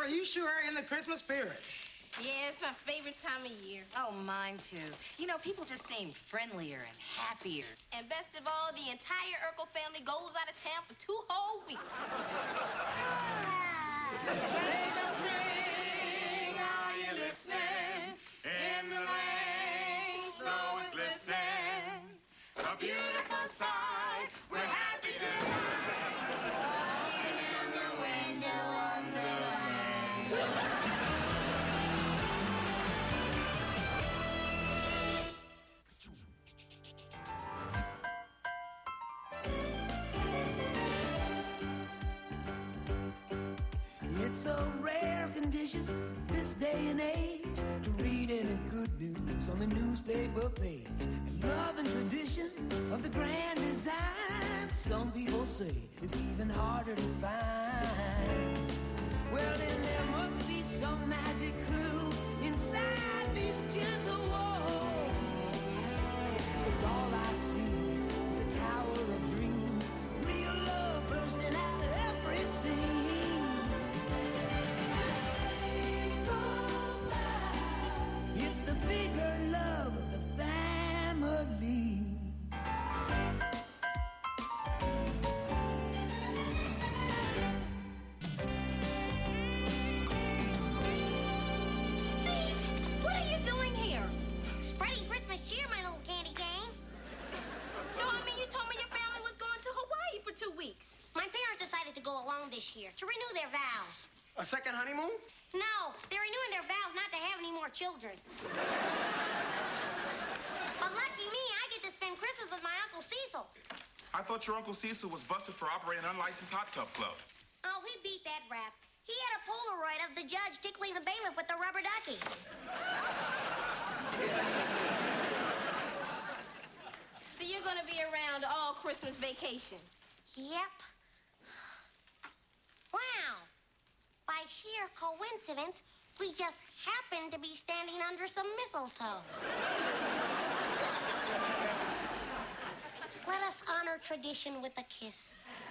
Well, you sure are in the Christmas spirit. Yeah, it's my favorite time of year. Oh, mine too. You know, people just seem friendlier and happier. And best of all, the entire Urkel family goes out of town for 2 whole weeks. Sleigh bells ring, are you listening? In the lane, snow is glistening. A beautiful sight, we're happy tonight. In the winter wonderland. It's a rare condition this day and age to read any good news on the newspaper page. And love and tradition of the grand design, some people say, is even harder to find. Well, then there must be some magic clue inside these gentle walls. 'Cause all I see is a tower of dreams, real love bursting out of every scene. It's the bigger love of the family. Steve, what are you doing here? Spreading Christmas cheer, my little candy cane. No, I mean, you told me your family was going to Hawaii for 2 weeks. My parents decided to go alone this year to renew their vows. A second honeymoon? No, they're renewing their vows not to have any more children. But lucky me, I get to spend Christmas with my Uncle Cecil. I thought your Uncle Cecil was busted for operating an unlicensed hot tub club. Oh, he beat that rap. He had a Polaroid of the judge tickling the bailiff with the rubber ducky. So you're going to be around all Christmas vacation. Yep. Wow. By sheer coincidence, we just happened to be standing under some mistletoe. Let us honor tradition with a kiss.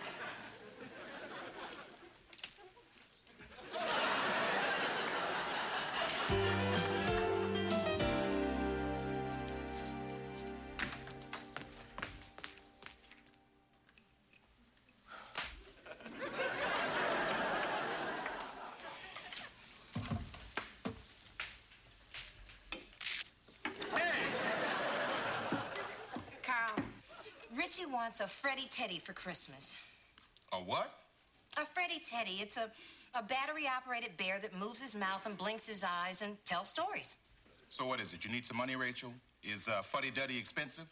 Carl, Richie wants a Freddy Teddy for Christmas. A what? A Freddy Teddy. It's a battery-operated bear that moves his mouth and blinks his eyes and tells stories. So what is it? You need some money, Rachel? Is fuddy-duddy expensive?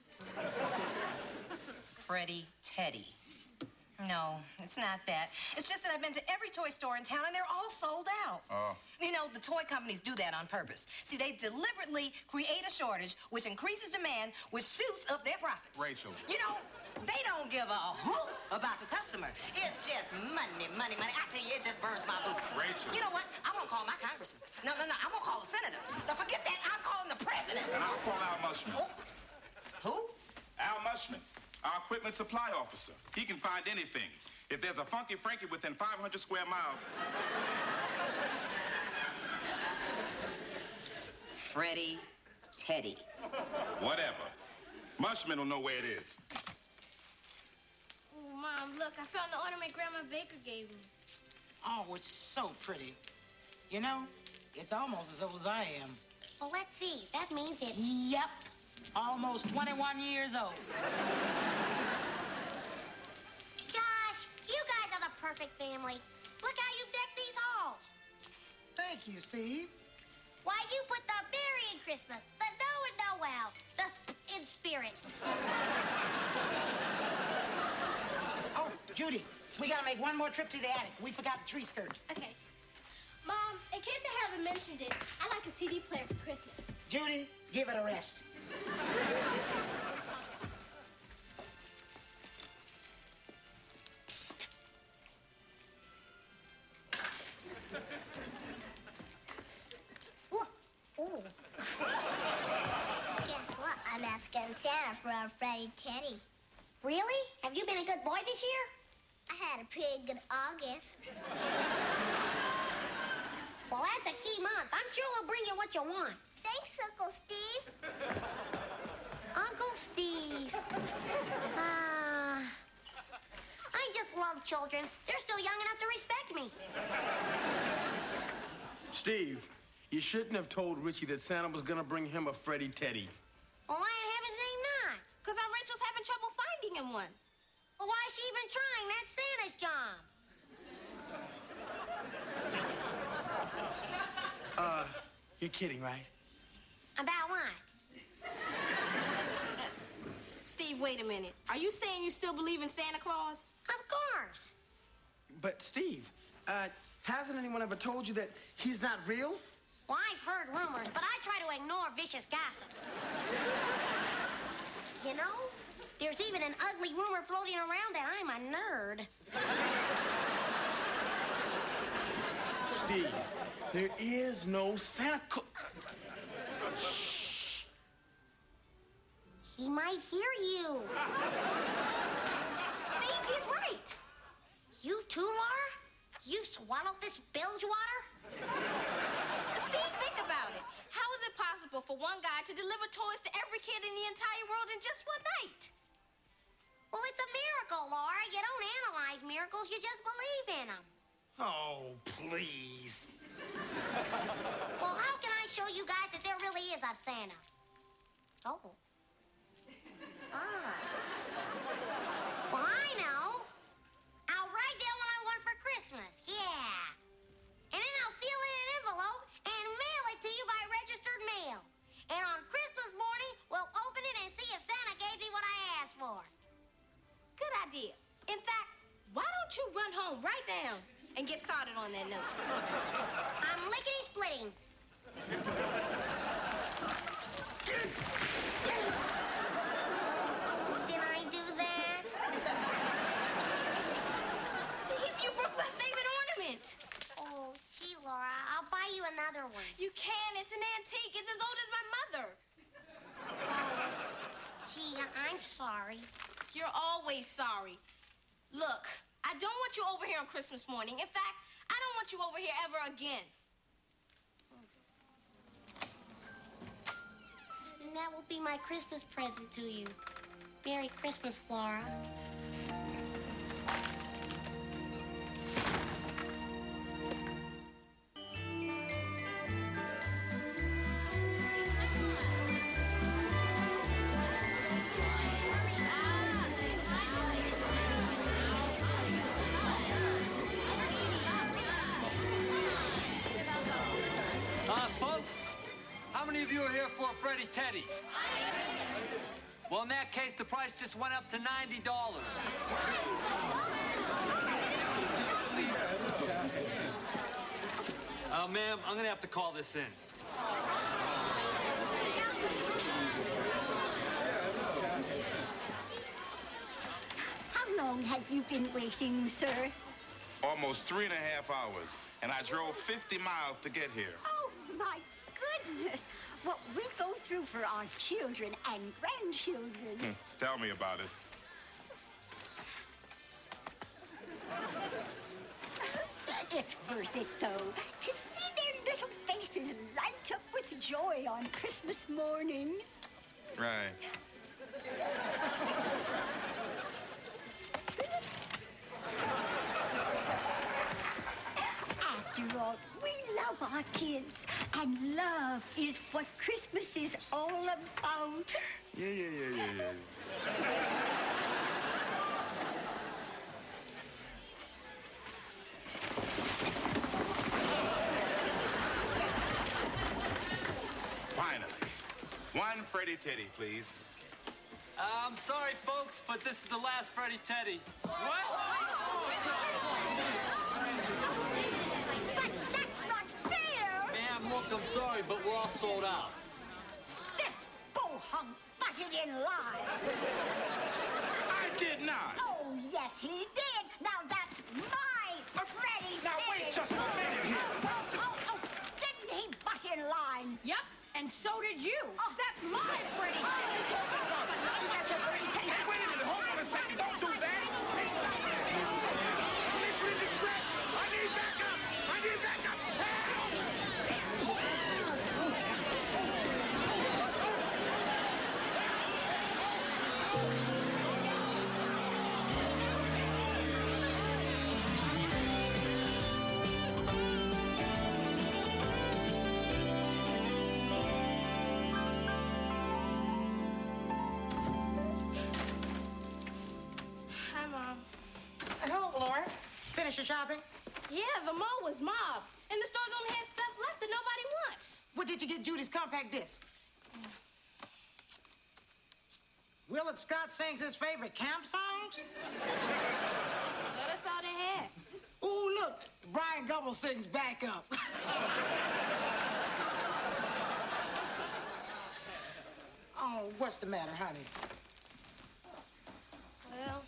Freddy Teddy. No, it's not that. It's just that I've been to every toy store in town and they're all sold out. Oh. You know, the toy companies do that on purpose. See, they deliberately create a shortage which increases demand, which shoots up their profits. Rachel. You know, they don't give a hoot about the customer. It's just money, money, money. I tell you, it just burns my boots. Rachel. You know what? I'm gonna call my congressman. No, I'm gonna call the senator. Now forget that. I'm calling the president. And I'll call Al Mushman. Oh. Who? Al Mushman, our equipment supply officer. He can find anything. If there's a Funky Frankie within 500 square miles... Freddy Teddy. Whatever. Mushman will know where it is. Oh, Mom, look, I found the ornament Grandma Baker gave me. Oh, it's so pretty. You know, it's almost as old as I am. Well, let's see. That means it's... Yep. Almost 21 years old. Gosh, you guys are the perfect family. Look how you decked these halls. Thank you, Steve. Why, you put the berry in Christmas, the no in Noel, the in spirit. Oh, Judy, we gotta make one more trip to the attic. We forgot the tree skirt. Okay. Mom, in case I haven't mentioned it, I like a CD player for Christmas. Judy, give it a rest. Ooh. Guess what? I'm asking Santa for a Freddy Teddy. Really? Have you been a good boy this year? I had a pretty good August. Well, that's a key month. I'm sure we'll bring you what you want. Thanks, Uncle Steve. Uncle Steve. I just love children. They're still young enough to respect me. Steve, you shouldn't have told Richie that Santa was gonna bring him a Freddy Teddy. Well, why in heaven's name not? Because Aunt Rachel's having trouble finding him one. Well, why is she even trying? That's Santa's job. You're kidding, right? About what? Steve, wait a minute. Are you saying you still believe in Santa Claus? Of course. But Steve, hasn't anyone ever told you that he's not real? Well, I've heard rumors, but I try to ignore vicious gossip. You know, there's even an ugly rumor floating around that I'm a nerd. Steve, there is no Santa Claus. He might hear you. Steve, he's right. You too, Laura? You swallowed this bilge water? Steve, think about it. How is it possible for one guy to deliver toys to every kid in the entire world in just one night? Well, it's a miracle, Laura. You don't analyze miracles, you just believe in them. Oh, please. Well, how can I show you guys that there really is a Santa? Oh. Well, I know. I'll write down what I want for Christmas. Yeah. And then I'll seal it in an envelope and mail it to you by registered mail. And on Christmas morning, we'll open it and see if Santa gave me what I asked for. Good idea. In fact, why don't you run home right now and get started on that note? I'm lickety-splitting. Did I do that? Steve, you broke my favorite ornament. Oh, gee, Laura, I'll buy you another one. You can. It's an antique. It's as old as my mother. Gee, I'm sorry. You're always sorry. Look, I don't want you over here on Christmas morning. In fact, I don't want you over here ever again. And that will be my Christmas present to you. Merry Christmas, Laura. Folks, how many of you are here for a Freddy Teddy? Well, in that case, the price just went up to $90. Ma'am, I'm gonna have to call this in. How long have you been waiting, sir? Almost 3.5 hours, and I drove 50 miles to get here. Oh, my goodness. What we go through for our children and grandchildren. Tell me about it. It's worth it, though, to see their little faces light up with joy on Christmas morning. Right. After all, we love our kids, and love is what Christmas is all about. Yeah. Finally. One Freddy Teddy, please. I'm sorry, folks, but this is the last Freddy Teddy. But that's not fair! Ma'am, look, I'm sorry, but we're all sold out. This bohunk butted in line. I did not. Oh, yes, he did. Now that's my Freddy Now, wait just a minute here. Oh, didn't he butt in line? Yep, and so did you. Oh, That's my Freddy. That's a Freddy Teddy. Hey, wait a minute. Hold on a second. Don't do that. Mission in distress. I need backup. Help! Hi, Mom. Hello, Laura. Finish your shopping? Yeah, the mall was mobbed, and the stores only had stuff left that nobody wants. What did you get Judy's compact disc? Willard Scott sings his favorite camp songs? Well, that's all they had. Ooh, look, Brian Gumble sings Back Up. Oh, what's the matter, honey? Well,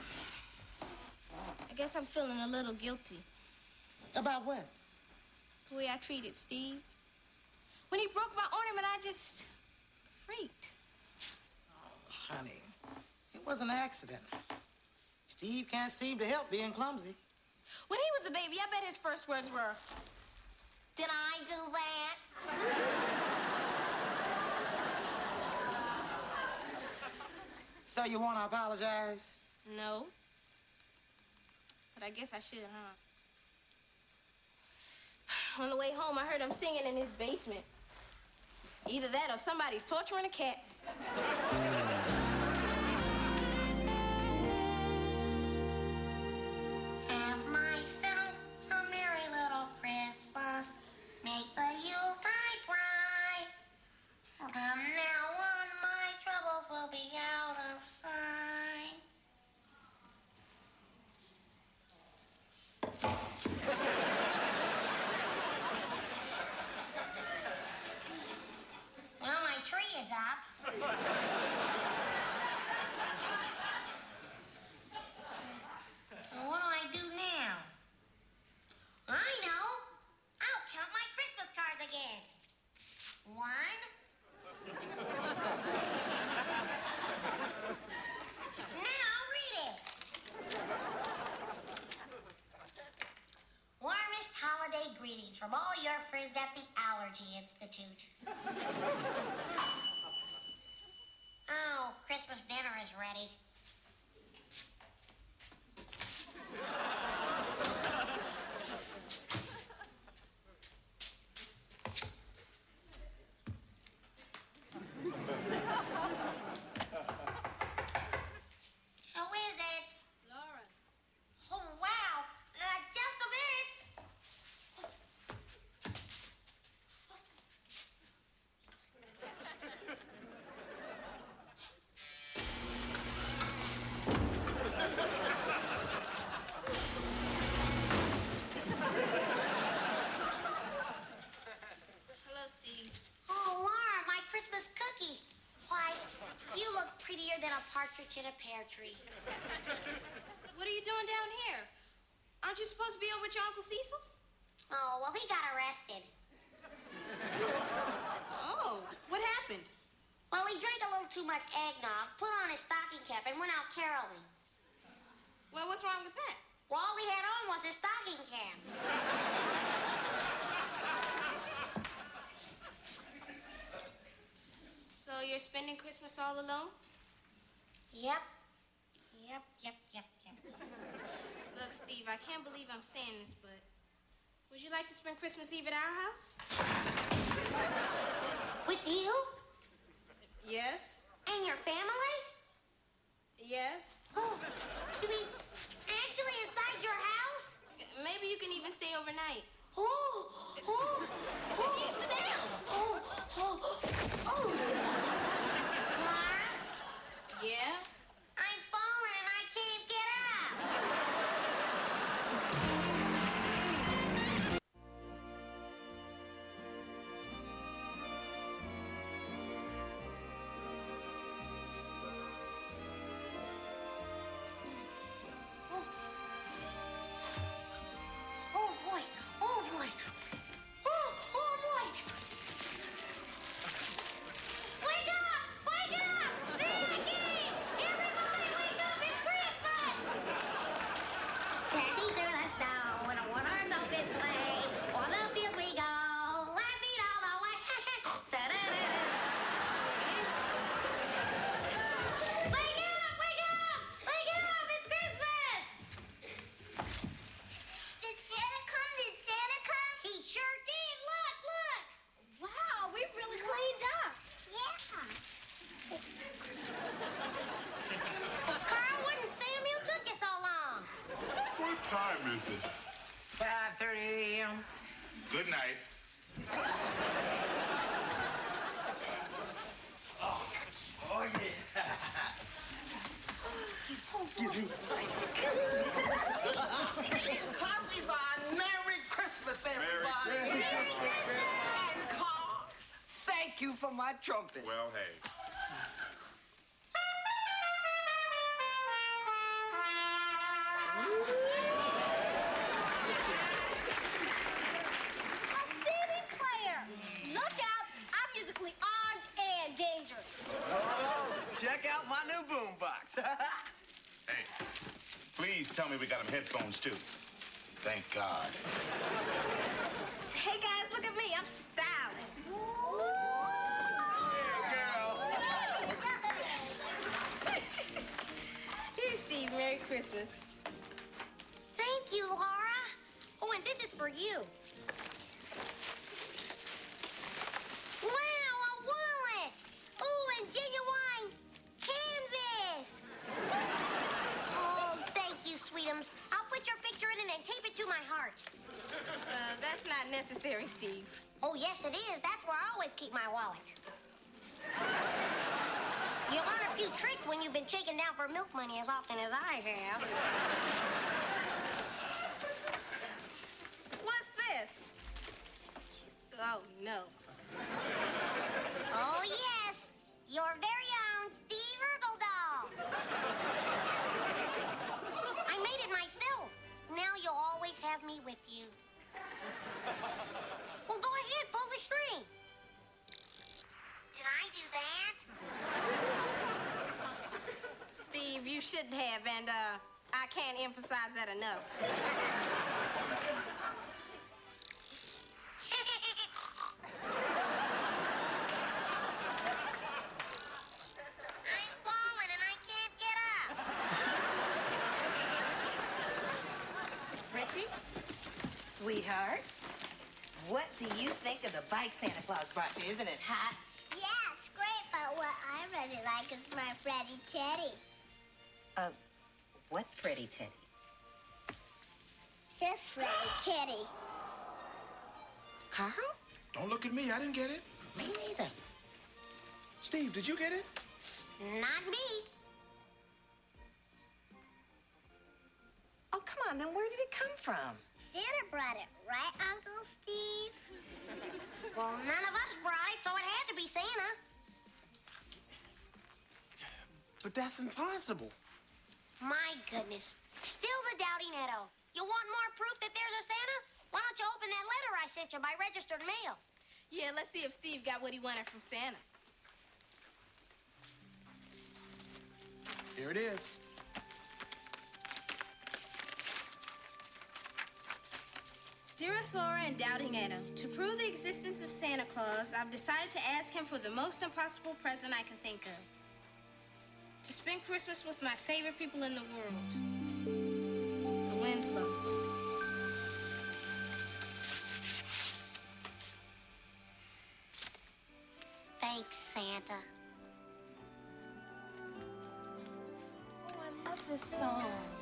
I guess I'm feeling a little guilty. About what? The way I treated Steve. When he broke my ornament, I just freaked. Oh, honey, it was an accident. Steve can't seem to help being clumsy. When he was a baby, I bet his first words were, Did I do that? So you want to apologize? no. But I guess I should, huh? On the way home, I heard him singing in his basement. Either that or somebody's torturing a cat. Have myself a merry little Christmas. Make the Yuletide bright. From now on, my troubles will be out of sight. Well, my tree is up. Well, what do I do now? I know. I'll count my Christmas cards again. 1. Now read it. Warmest holiday greetings from all your friends at the Allergy Institute. Oh, Christmas dinner is ready. Who is it? Laura. Oh, wow. Just a minute. Hello, Steve. Oh, Laura, my Christmas cookie. Why, you look prettier than a partridge in a pear tree. What are you doing down here? Aren't you supposed to be over at your Uncle Cecil's? Oh, well, he got arrested. Oh, what happened? Well, he drank a little too much eggnog, put on his stocking cap, and went out caroling. Well, what's wrong with that? Well, all he had on was his stocking cap. So you're spending Christmas all alone? Yep. Look, Steve, I can't believe I'm saying this, but would you like to spend Christmas Eve at our house? With you? Yes. And your family? Yes. Oh, you mean actually inside your house? Maybe you can even stay overnight. Steve, sit down. Laura, Yeah? I'm falling and I can't get up. time is it? 5:30 a.m. Good night. Oh, yeah. Excuse me. Coffee's on. Merry Christmas, everybody. Merry Christmas. And Carl, thank you for my trumpet. Well, hey. Sid and Claire, look out. I'm musically armed and dangerous. Oh, check out my new boombox. Hey, please tell me we got them headphones, too. Thank God. Hey, guys, look at me. I'm styling. Here, Steve. Merry Christmas. Thank you, Laura. Oh, and this is for you. Wow, a wallet. Oh, and genuine canvas. Oh, thank you, sweetums. I'll put your picture in it and tape it to my heart. That's not necessary, Steve. Oh, yes, it is. That's where I always keep my wallet. You learn a few tricks when you've been shaking down for milk money as often as I have. What's this? Oh, no. Oh, yes. Your very own Steve Urkel doll. I made it myself. Now you'll always have me with you. Well, go ahead, pull the string. Did I do that? Steve, you shouldn't have, and I can't emphasize that enough. I'm falling and I can't get up. Richie, sweetheart, what do you think of the bike Santa Claus brought you? Isn't it hot? Yeah, it's great, but what I really like is my Freddy Teddy. What Freddy Teddy? This Freddy Teddy. Carl? Don't look at me. I didn't get it. Me neither. Steve, did you get it? Not me. Oh, come on, then where did it come from? Santa brought it, right, Uncle Steve? Well, none of us brought it, so it had to be Santa. But that's impossible. My goodness. Still the doubting Edo. You want more proof that there's a Santa? Why don't you open that letter I sent you by registered mail? Yeah, let's see if Steve got what he wanted from Santa. Here it is. Dearest Laura and Doubting Edo, to prove the existence of Santa Claus, I've decided to ask him for the most impossible present I can think of. To spend Christmas with my favorite people in the world, the Winslows. Thanks, Santa. Oh, I love this song.